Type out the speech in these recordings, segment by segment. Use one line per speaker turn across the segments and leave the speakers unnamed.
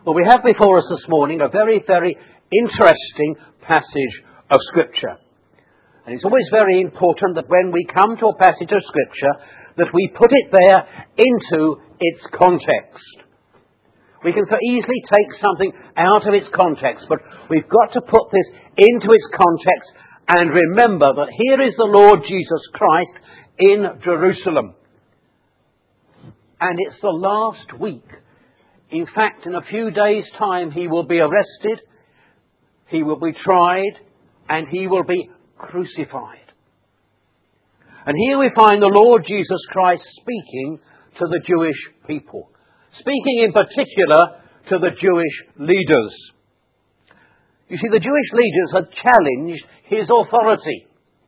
Well, we have before us this morning a very, very interesting passage of Scripture. And it's always very important that when we come to a passage of Scripture, that we put it there into its context. We can so easily take something out of its context, but we've got to put this into its context and remember that here is the Lord Jesus Christ in Jerusalem. And it's the last week. In fact, in a few days' time, he will be arrested, he will be tried, and he will be crucified. And here we find the Lord Jesus Christ speaking to the Jewish people, speaking in particular to the Jewish leaders. You see, the Jewish leaders had challenged his authority.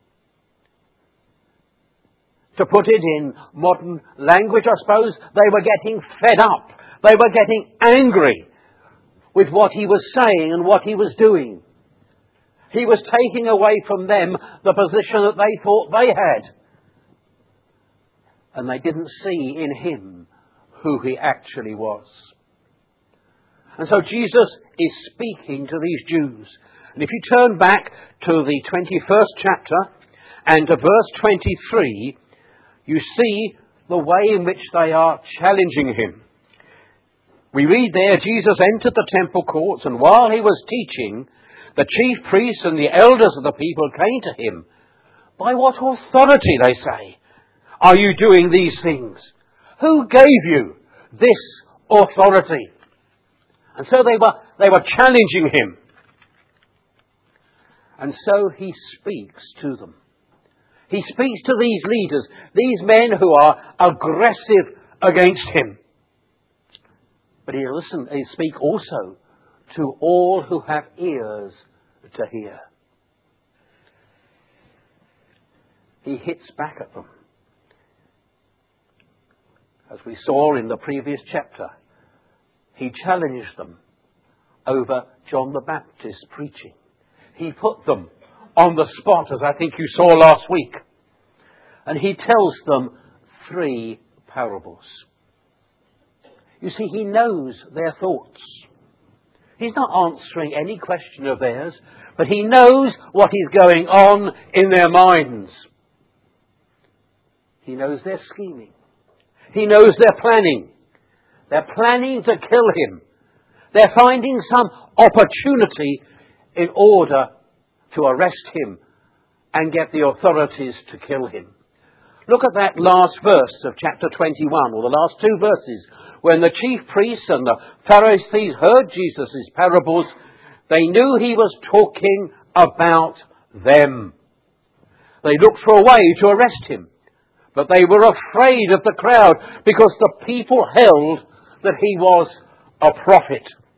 To put it in modern language, I suppose, they were getting fed up. They were getting angry with what he was saying and what he was doing. He was taking away from them the position that they thought they had. And they didn't see in him who he actually was. And so Jesus is speaking to these Jews. And if you turn back to the 21st chapter and to verse 23, you see the way in which they are challenging him. We read there, Jesus entered the temple courts, and while he was teaching, the chief priests and the elders of the people came to him. By what authority, they say, are you doing these things? Who gave you this authority? And so they were challenging him. And so he speaks to them. He speaks to these leaders, these men who are aggressive against him. But he speak also to all who have ears to hear. He hits back at them. As we saw in the previous chapter, he challenged them over John the Baptist's preaching. He put them on the spot, as I think you saw last week. And he tells them 3 parables. You see, he knows their thoughts. He's not answering any question of theirs, but he knows what is going on in their minds. He knows their scheming. He knows their planning. They're planning to kill him. They're finding some opportunity in order to arrest him and get the authorities to kill him. Look at that last verse of chapter 21, or the last 2 verses. When the chief priests and the Pharisees heard Jesus' parables, they knew he was talking about them. They looked for a way to arrest him, but they were afraid of the crowd because the people held that he was a prophet.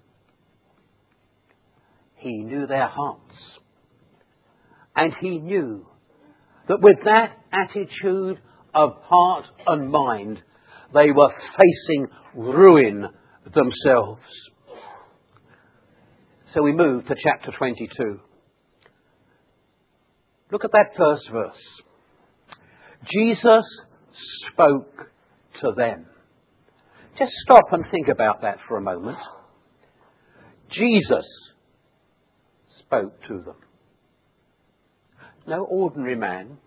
He knew their hearts. And he knew that with that attitude of heart and mind, they were facing ruin themselves. So we move to chapter 22. Look at that first verse. Jesus spoke to them. Just stop and think about that for a moment. Jesus spoke to them. No ordinary man,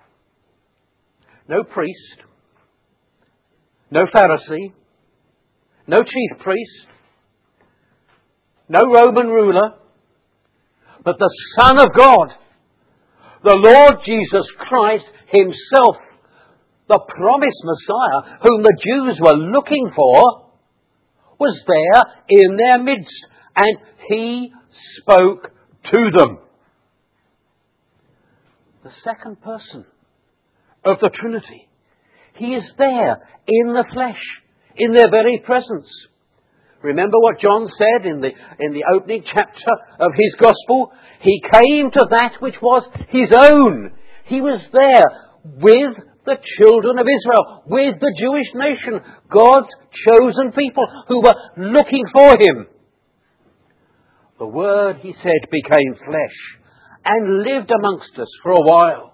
no priest, no Pharisee, no chief priest, no Roman ruler, but the Son of God, the Lord Jesus Christ himself, the promised Messiah whom the Jews were looking for, was there in their midst, and he spoke to them. The second person of the Trinity. He is there in the flesh, in their very presence. Remember what John said in the opening chapter of his Gospel? He came to that which was his own. He was there with the children of Israel, with the Jewish nation, God's chosen people who were looking for him. The Word, he said, became flesh and lived amongst us for a while.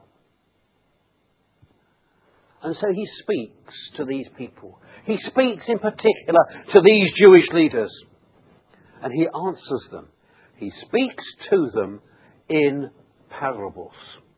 And so he speaks to these people. He speaks in particular to these Jewish leaders. And he answers them. He speaks to them in parables.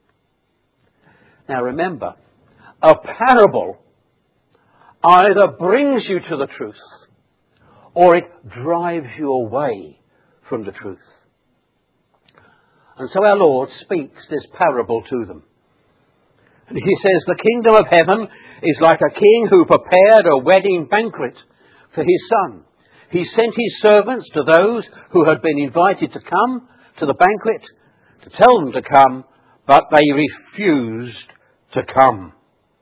Now remember, a parable either brings you to the truth or it drives you away from the truth. And so our Lord speaks this parable to them. And he says, the kingdom of heaven is like a king who prepared a wedding banquet for his son. He sent his servants to those who had been invited to come to the banquet to tell them to come, but they refused to come.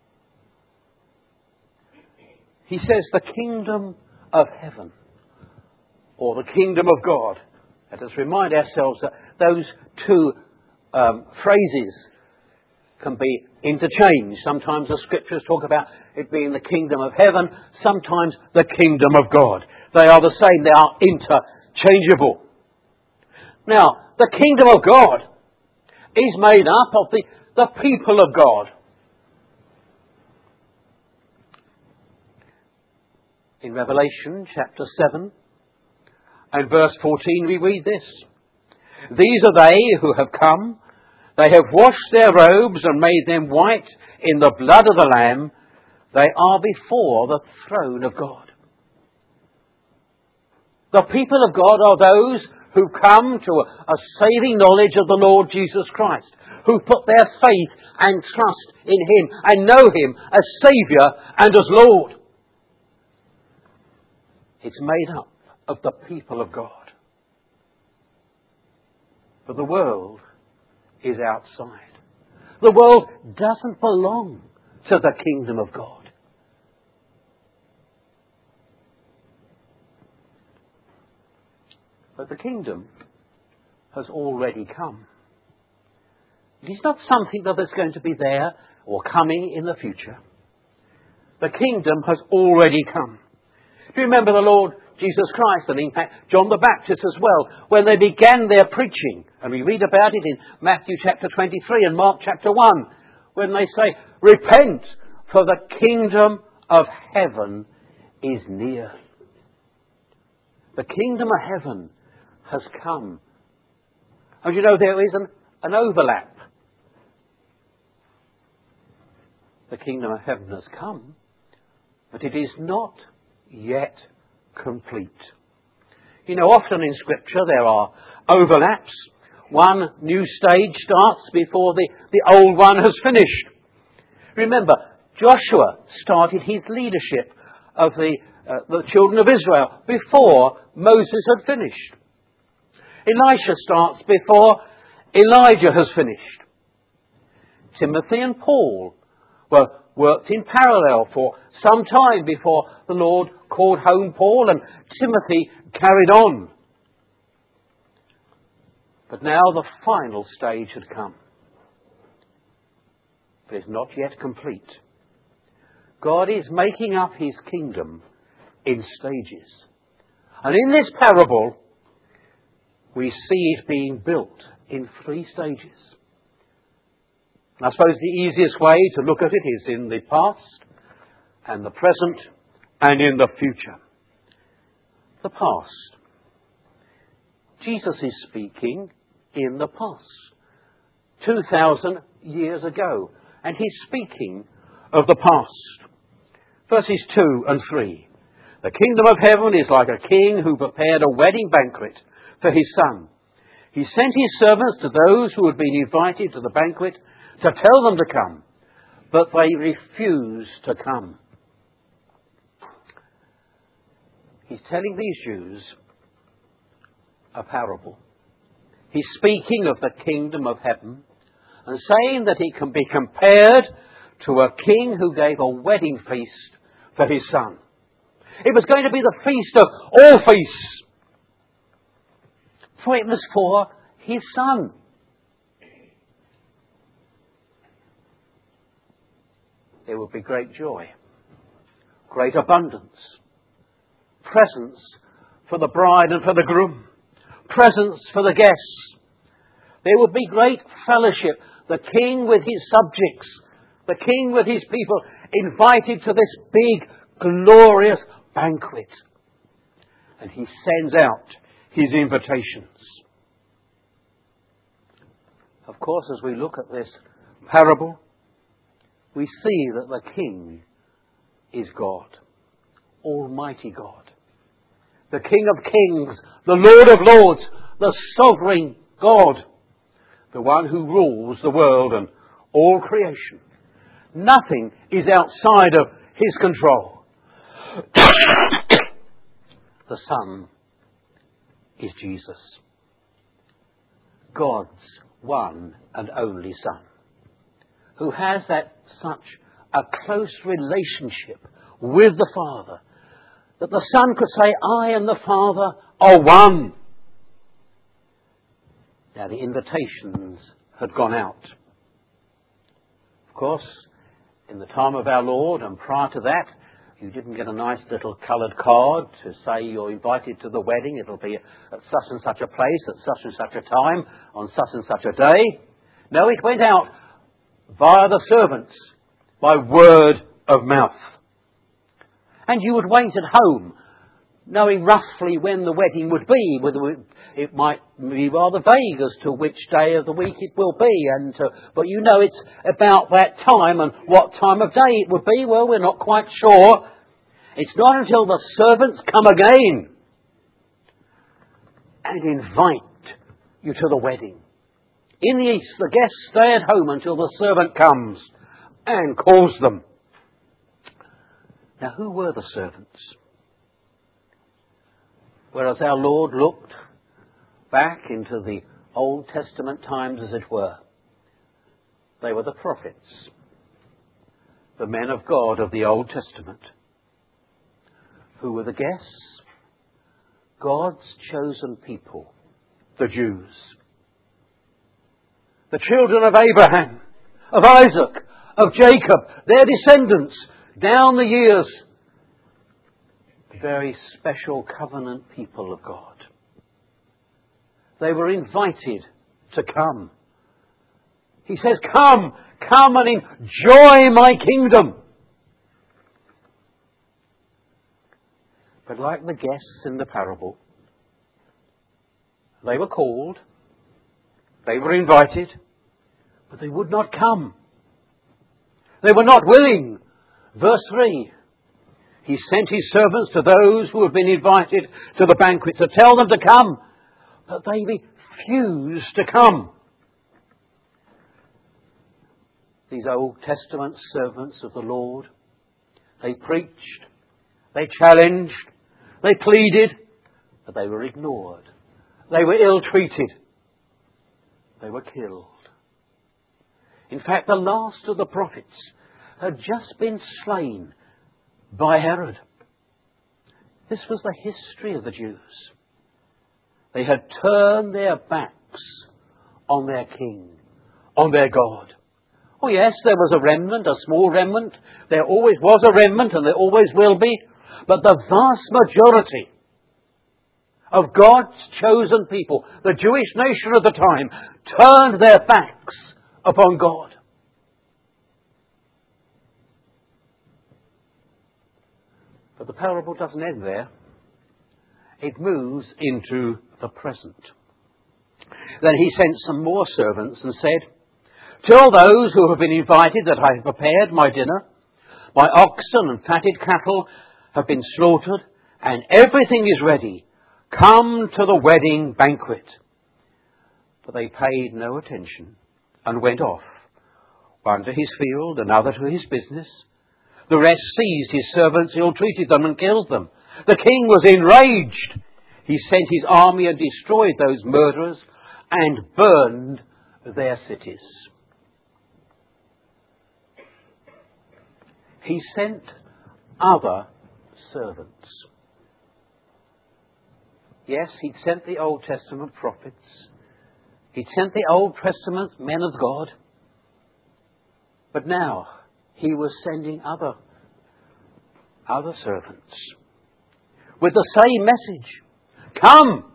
He says the kingdom of heaven, or the kingdom of God. Let us remind ourselves that those two phrases can be interchanged. Sometimes the scriptures talk about it being the kingdom of heaven, sometimes the kingdom of God. They are the same, they are interchangeable. Now, the kingdom of God is made up of the people of God. In Revelation chapter 7 and verse 14 we read this. These are they who have come. They have washed their robes and made them white in the blood of the Lamb. They are before the throne of God. The people of God are those who come to a saving knowledge of the Lord Jesus Christ, who put their faith and trust in Him and know Him as Saviour and as Lord. It's made up of the people of God. But the world is outside. The world doesn't belong to the kingdom of God. But the kingdom has already come. It is not something that is going to be there or coming in the future. The kingdom has already come. Do you remember the Lord Jesus Christ, and in fact John the Baptist as well, when they began their preaching, and we read about it in Matthew chapter 23 and Mark chapter 1, when they say, repent, for the kingdom of heaven is near. The kingdom of heaven has come. And you know, there is an overlap. The kingdom of heaven has come, but it is not yet complete. You know, often in Scripture there are overlaps. One new stage starts before the old one has finished. Remember, Joshua started his leadership of the children of Israel before Moses had finished. Elisha starts before Elijah has finished. Timothy and Paul were worked in parallel for some time before the Lord called home Paul and Timothy carried on. But now the final stage had come. But it's not yet complete. God is making up His kingdom in stages. And in this parable, we see it being built in 3 stages. I suppose the easiest way to look at it is in the past and the present and in the future. The past. Jesus is speaking in the past, 2,000 years ago, and He's speaking of the past. Verses 2 and 3. The kingdom of heaven is like a king who prepared a wedding banquet for his son. He sent his servants to those who had been invited to the banquet to tell them to come, but they refused to come. He's telling these Jews a parable. He's speaking of the kingdom of heaven and saying that it can be compared to a king who gave a wedding feast for his son. It was going to be the feast of all feasts, for it was for his son. There would be great joy, great abundance, presents for the bride and for the groom, presents for the guests. There would be great fellowship, the king with his subjects, the king with his people, invited to this big, glorious banquet. And he sends out his invitations. Of course, as we look at this parable, we see that the King is God, Almighty God, the King of Kings, the Lord of Lords, the sovereign God, the one who rules the world and all creation. Nothing is outside of his control. The Son is Jesus, God's one and only Son, who has such a close relationship with the Father that the Son could say, I and the Father are one. Now the invitations had gone out. Of course, in the time of our Lord and prior to that, you didn't get a nice little coloured card to say you're invited to the wedding. It'll be at such and such a place, at such and such a time, on such and such a day. No, it went out via the servants, by word of mouth. And you would wait at home, knowing roughly when the wedding would be. Whether it might be rather vague as to which day of the week it will be. But you know it's about that time, and what time of day it would be, well, we're not quite sure. It's not until the servants come again and invite you to the wedding. In the East, the guests stay at home until the servant comes and calls them. Now, who were the servants? Whereas our Lord looked back into the Old Testament times, as it were, they were the prophets, the men of God of the Old Testament. Who were the guests? God's chosen people, the Jews. The children of Abraham, of Isaac, of Jacob, their descendants, down the years. Very special covenant people of God. They were invited to come. He says, come and enjoy my kingdom. But like the guests in the parable, they were called, they were invited, but they would not come. They were not willing. Verse 3, he sent his servants to those who had been invited to the banquet to tell them to come, but they refused to come. These Old Testament servants of the Lord, they preached, they challenged, they pleaded, but they were ignored. They were ill-treated. They were killed. In fact, the last of the prophets had just been slain by Herod. This was the history of the Jews. They had turned their backs on their king, on their God. Oh yes, there was a remnant, a small remnant. There always was a remnant, and there always will be. But the vast majority of God's chosen people, the Jewish nation of the time, turned their backs upon God. But the parable doesn't end there. It moves into the present. Then he sent some more servants and said, tell those who have been invited that I have prepared my dinner. My oxen and fatted cattle have been slaughtered, and everything is ready. Come to the wedding banquet. But they paid no attention and went off, one to his field, another to his business. The rest seized his servants, ill-treated them, and killed them. The king was enraged. He sent his army and destroyed those murderers and burned their cities. He sent other servants. Yes, he'd sent the Old Testament prophets. He'd sent the Old Testament men of God. But now he was sending other servants with the same message. Come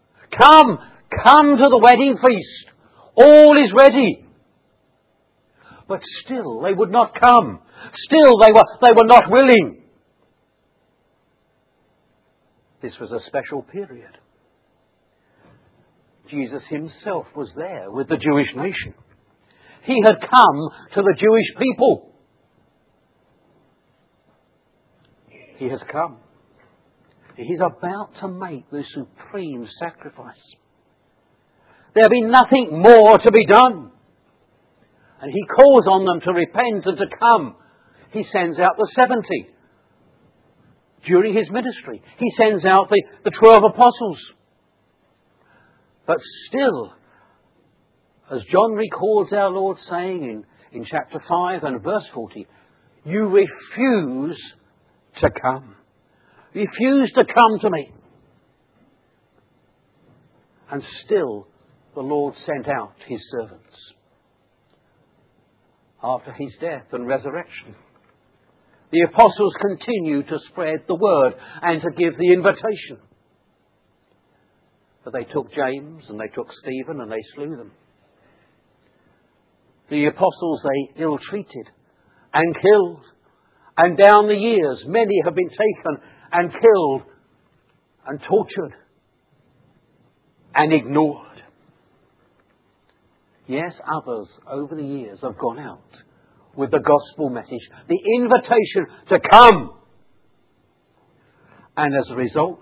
to the wedding feast. All is ready. But still they would not come. Still they were not willing. This was a special period. Jesus himself was there with the Jewish nation. He had come to the Jewish people. He has come. He's about to make the supreme sacrifice. There'll be nothing more to be done. And he calls on them to repent and to come. He sends out the 70 during his ministry. He sends out the 12 apostles. But still, as John records our Lord saying in chapter 5 and verse 40, you refuse to come. Refuse to come to me. And still the Lord sent out his servants. After his death and resurrection, the apostles continued to spread the word and to give the invitation. But they took James and they took Stephen and they slew them. The apostles they ill-treated and killed. And down the years, many have been taken and killed and tortured and ignored. Yes, others over the years have gone out with the gospel message, the invitation to come. And as a result,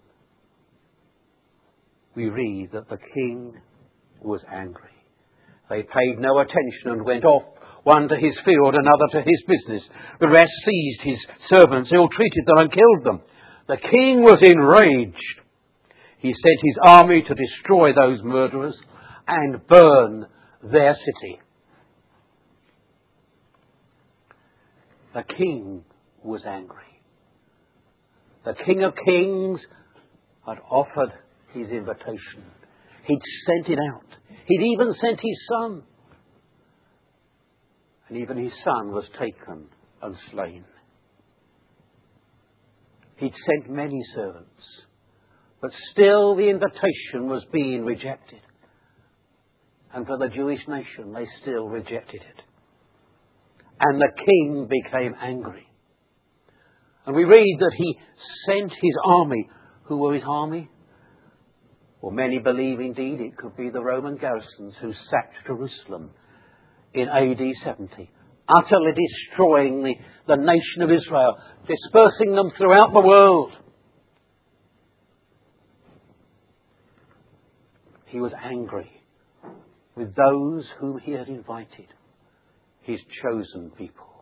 we read that the king was angry. They paid no attention and went off, one to his field, another to his business. The rest seized his servants, ill-treated them and killed them. The king was enraged. He sent his army to destroy those murderers and burn their city. The king was angry. The King of Kings had offered his invitation. He'd sent it out. He'd even sent his son. And even his son was taken and slain. He'd sent many servants. But still the invitation was being rejected. And for the Jewish nation, they still rejected it. And the king became angry. And we read that he sent his army. Who were his army? Well, many believe indeed it could be the Roman garrisons who sacked Jerusalem in AD 70, utterly destroying the nation of Israel, dispersing them throughout the world. He was angry with those whom he had invited, his chosen people.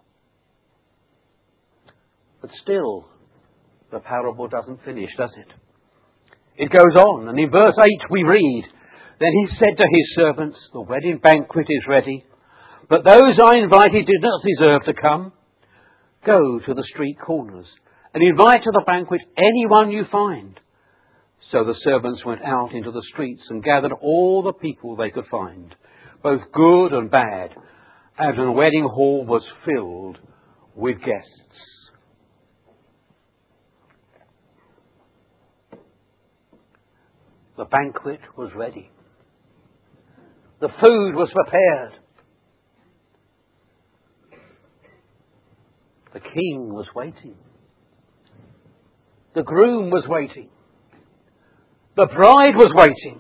But still, the parable doesn't finish, does it? It goes on, and in verse 8 we read, then he said to his servants, the wedding banquet is ready, but those I invited did not deserve to come. Go to the street corners and invite to the banquet anyone you find. So the servants went out into the streets and gathered all the people they could find, both good and bad, and the wedding hall was filled with guests. The banquet was ready. The food was prepared. The king was waiting. The groom was waiting. The bride was waiting.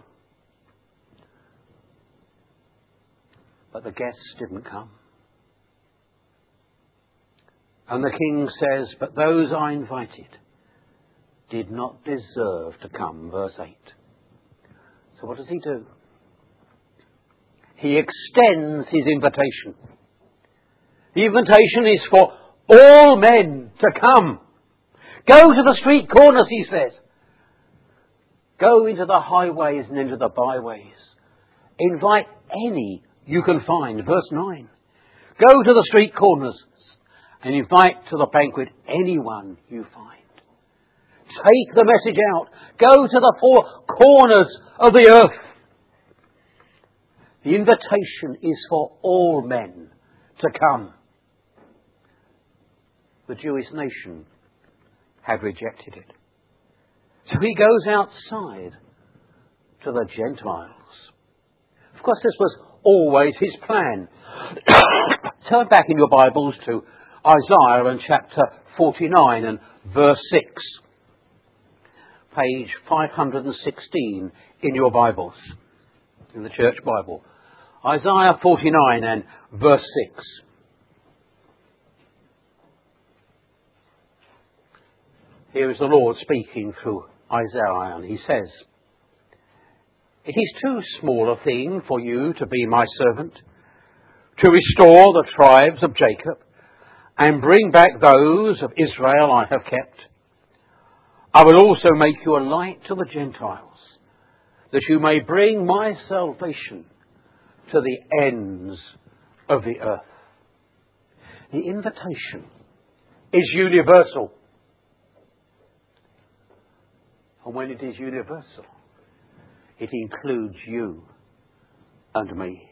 But the guests didn't come. And the king says, but those I invited did not deserve to come. Verse 8. So what does he do? He extends his invitation. The invitation is for all men to come. Go to the street corners, he says. Go into the highways and into the byways. Invite any you can find. Verse 9. Go to the street corners and invite to the banquet anyone you find. Take the message out. Go to the four corners of the earth. The invitation is for all men to come. The Jewish nation had rejected it. So he goes outside to the Gentiles. Of course, this was always his plan. Turn back in your Bibles to Isaiah and chapter 49 and verse 6. Page 516 in your Bibles. in the Church Bible. Isaiah 49 and verse 6. Here is the Lord speaking through Isaiah, and he says, "It is too small a thing for you to be my servant, to restore the tribes of Jacob, and bring back those of Israel I have kept. I will also make you a light to the Gentiles, that you may bring my salvation to the ends of the earth." The invitation is universal. And when it is universal, it includes you and me.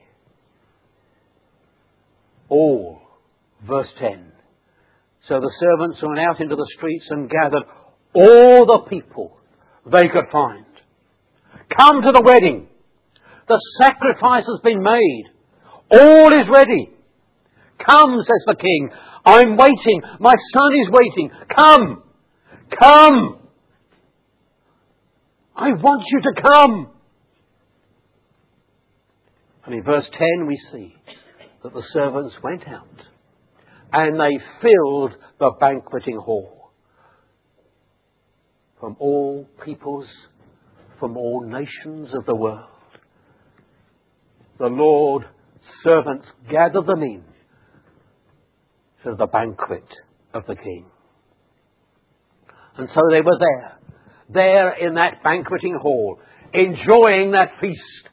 All, verse 10. So the servants went out into the streets and gathered all the people they could find. "Come to the wedding. The sacrifice has been made. All is ready. Come," says the king. "I'm waiting. My son is waiting. Come. Come. I want you to come." And in verse 10 we see that the servants went out and they filled the banqueting hall. From all peoples, from all nations of the world, the Lord's servants gathered them in to the banquet of the King. And so they were there in that banqueting hall, enjoying that feast.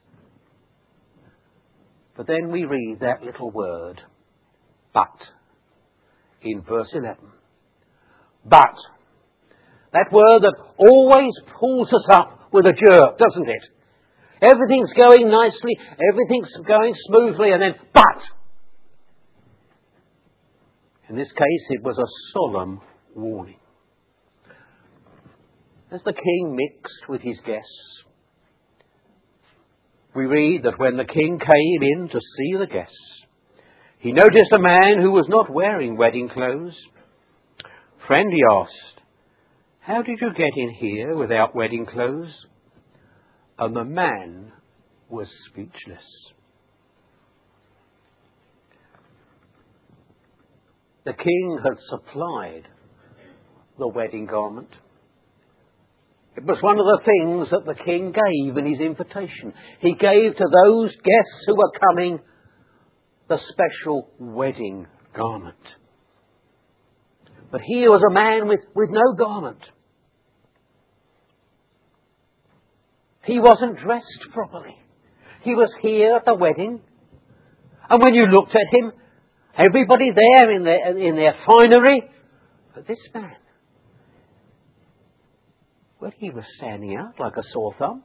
But then we read that little word, "but," in verse 11. But. That word that always pulls us up with a jerk, doesn't it? Everything's going nicely, everything's going smoothly, and then, but. In this case, it was a solemn warning. As the king mixed with his guests, we read that when the king came in to see the guests, he noticed a man who was not wearing wedding clothes. "Friend," he asked, "how did you get in here without wedding clothes?" And the man was speechless. The king had supplied the wedding garment. It was one of the things that the king gave in his invitation. He gave to those guests who were coming the special wedding garment. But here was a man with no garment. He wasn't dressed properly. He was here at the wedding. And when you looked at him, everybody there in their finery, but this man, well, he was standing out like a sore thumb.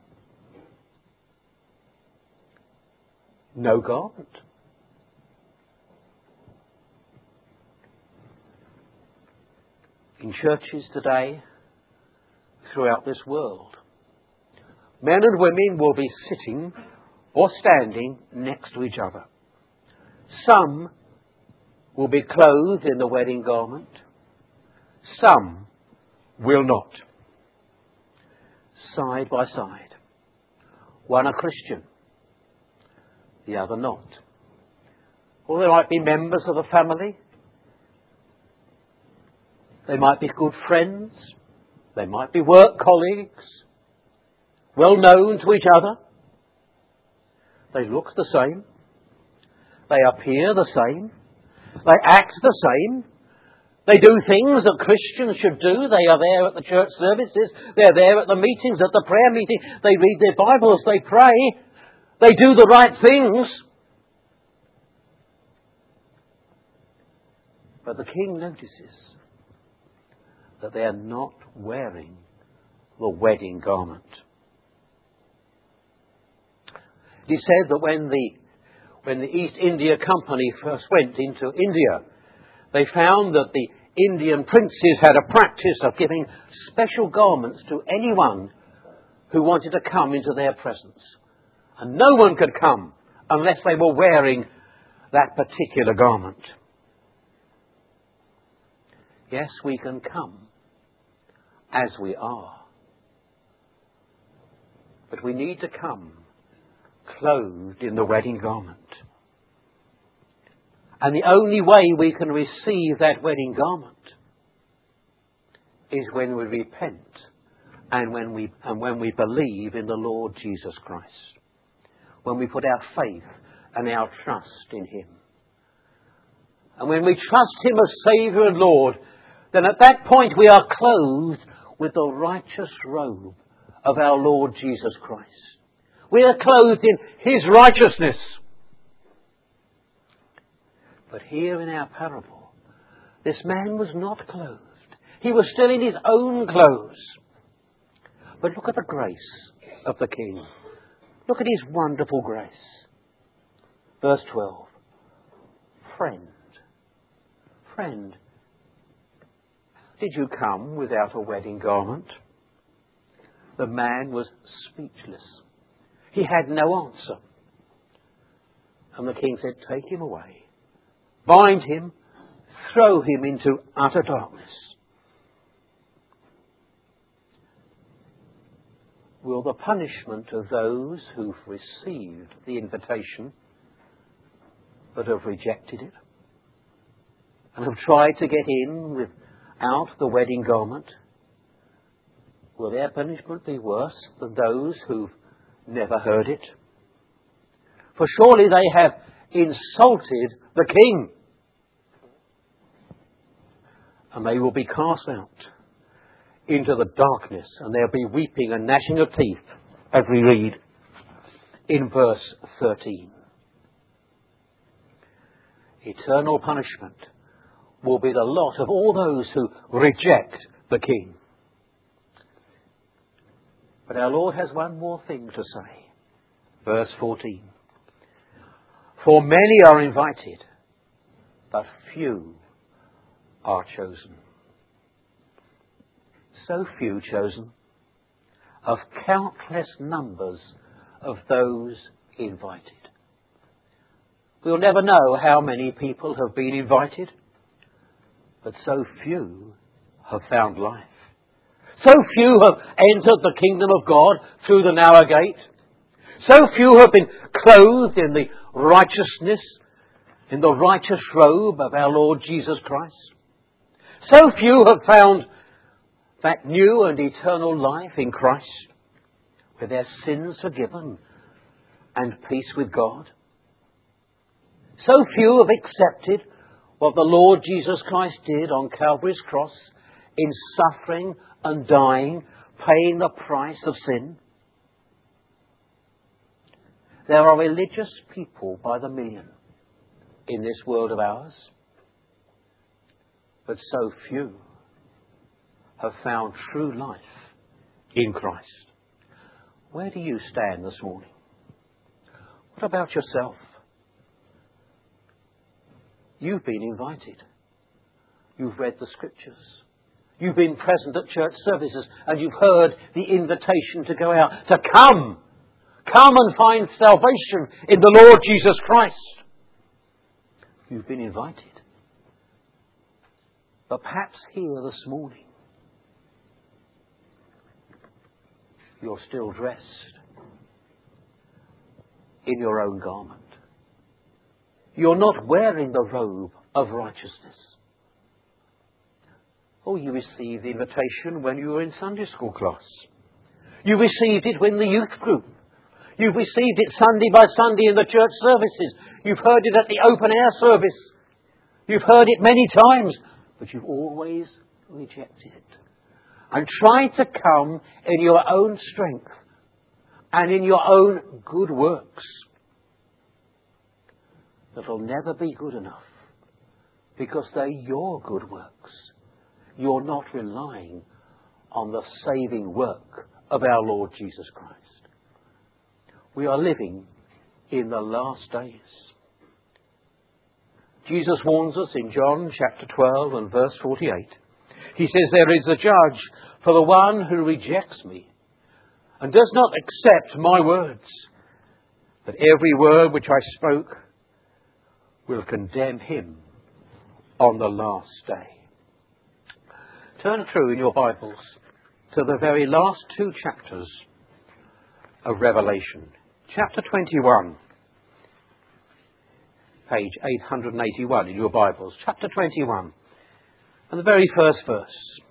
No garment. In churches today, throughout this world, men and women will be sitting or standing next to each other. Some will be clothed in the wedding garment. Some will not. Side by side. One a Christian, the other not. Or they might be members of a family. They might be good friends. They might be work colleagues, well known to each other. They look the same. They appear the same. They act the same. They do things that Christians should do. They are there at the church services. They're there at the meetings, at the prayer meeting. They read their Bibles. They pray. They do the right things. But the king notices that they are not wearing the wedding garment. It is said that when the East India Company first went into India, they found that the Indian princes had a practice of giving special garments to anyone who wanted to come into their presence. And no one could come unless they were wearing that particular garment. Yes, we can come as we are. But we need to come clothed in the wedding garment. And the only way we can receive that wedding garment is when we repent and when we believe in the Lord Jesus Christ. When we put our faith and our trust in Him. And when we trust Him as Saviour and Lord, then at that point we are clothed with the righteous robe of our Lord Jesus Christ. We are clothed in His righteousness. But here in our parable, this man was not clothed. He was still in his own clothes. But look at the grace of the King. Look at His wonderful grace. Verse 12. Friend, did you come without a wedding garment? The man was speechless. He had no answer. And the king said, take him away. Bind him, throw him into utter darkness. Will the punishment of those who've received the invitation but have rejected it and have tried to get in without the wedding garment, will their punishment be worse than those who've never heard it? For surely they have insulted the King. And they will be cast out into the darkness, and there'll be weeping and gnashing of teeth, as we read in verse 13. Eternal punishment will be the lot of all those who reject the King. But our Lord has one more thing to say. Verse 14. For many are invited, but few are chosen. So few chosen, of countless numbers of those invited. We'll never know how many people have been invited, but so few have found life. So few have entered the kingdom of God through the narrow gate. So few have been clothed in the righteousness, in the righteous robe of our Lord Jesus Christ. So few have found that new and eternal life in Christ, with their sins forgiven and peace with God. So few have accepted what the Lord Jesus Christ did on Calvary's cross in suffering and dying, paying the price of sin. There are religious people by the million in this world of ours, but so few have found true life in Christ. Where do you stand this morning? What about yourself? You've been invited. You've read the Scriptures. You've been present at church services and you've heard the invitation to go out, to come. Come and find salvation in the Lord Jesus Christ. You've been invited. But perhaps here this morning, you're still dressed in your own garment. You're not wearing the robe of righteousness. Oh, you received the invitation when you were in Sunday school class. You received it when the youth group. You've received it Sunday by Sunday in the church services. You've heard it at the open air service. You've heard it many times, but you've always rejected it. And tried to come in your own strength and in your own good works. That'll never be good enough because they're your good works. You're not relying on the saving work of our Lord Jesus Christ. We are living in the last days. Jesus warns us in John chapter 12 and verse 48. He says, there is a judge for the one who rejects me and does not accept my words. But every word which I spoke will condemn him on the last day. Turn through in your Bibles to the very last two chapters of Revelation. chapter 21, page 881 in your Bibles. Chapter 21, and the very first verse.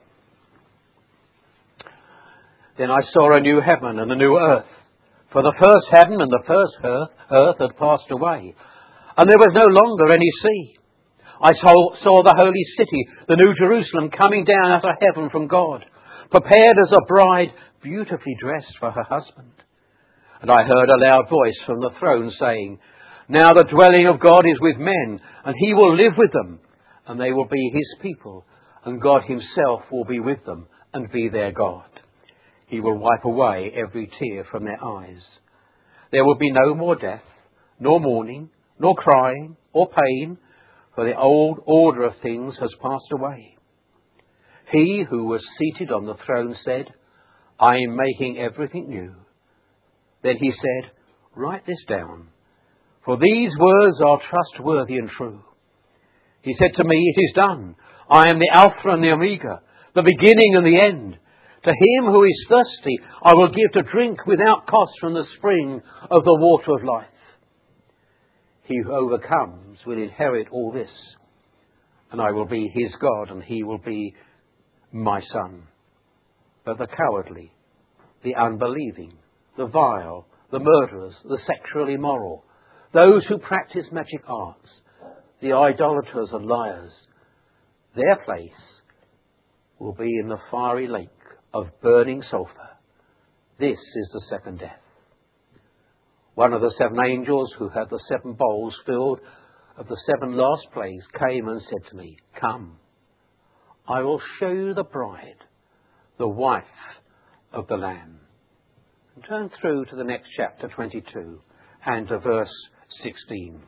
Then I saw a new heaven and a new earth, for the first heaven and the first earth had passed away, and there was no longer any sea. I saw the holy city, the new Jerusalem, coming down out of heaven from God, prepared as a bride beautifully dressed for her husband. And I heard a loud voice from the throne saying, "Now the dwelling of God is with men, and he will live with them, and they will be his people, and God himself will be with them and be their God. He will wipe away every tear from their eyes. There will be no more death, nor mourning, nor crying, or pain, for the old order of things has passed away." He who was seated on the throne said, "I am making everything new." Then he said, "Write this down, for these words are trustworthy and true." He said to me, "It is done. I am the Alpha and the Omega, the beginning and the end. To him who is thirsty, I will give to drink without cost from the spring of the water of life. He who overcomes will inherit all this, and I will be his God, and he will be my son. But the cowardly, the unbelieving, the vile, the murderers, the sexually immoral, those who practice magic arts, the idolaters and liars, their place will be in the fiery lake of burning sulphur. This is the second death." One of the seven angels who had the seven bowls filled of the seven last plagues came and said to me, "Come, I will show you the bride, the wife of the Lamb." And turn through to the next chapter, 22, and to verse 16.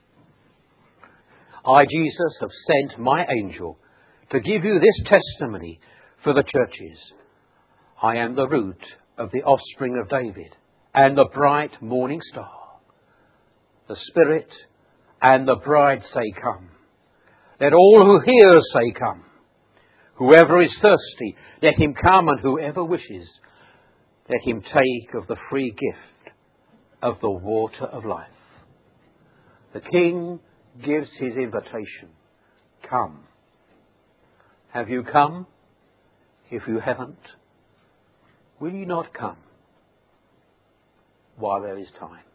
"I, Jesus, have sent my angel to give you this testimony for the churches. I am the root of the offspring of David, and the bright morning star. The Spirit and the bride say, 'Come.' Let all who hear say, 'Come.' Whoever is thirsty, let him come, and whoever wishes, let him take of the free gift of the water of life." The King gives his invitation. Come. Have you come? If you haven't, will you not come while there is time?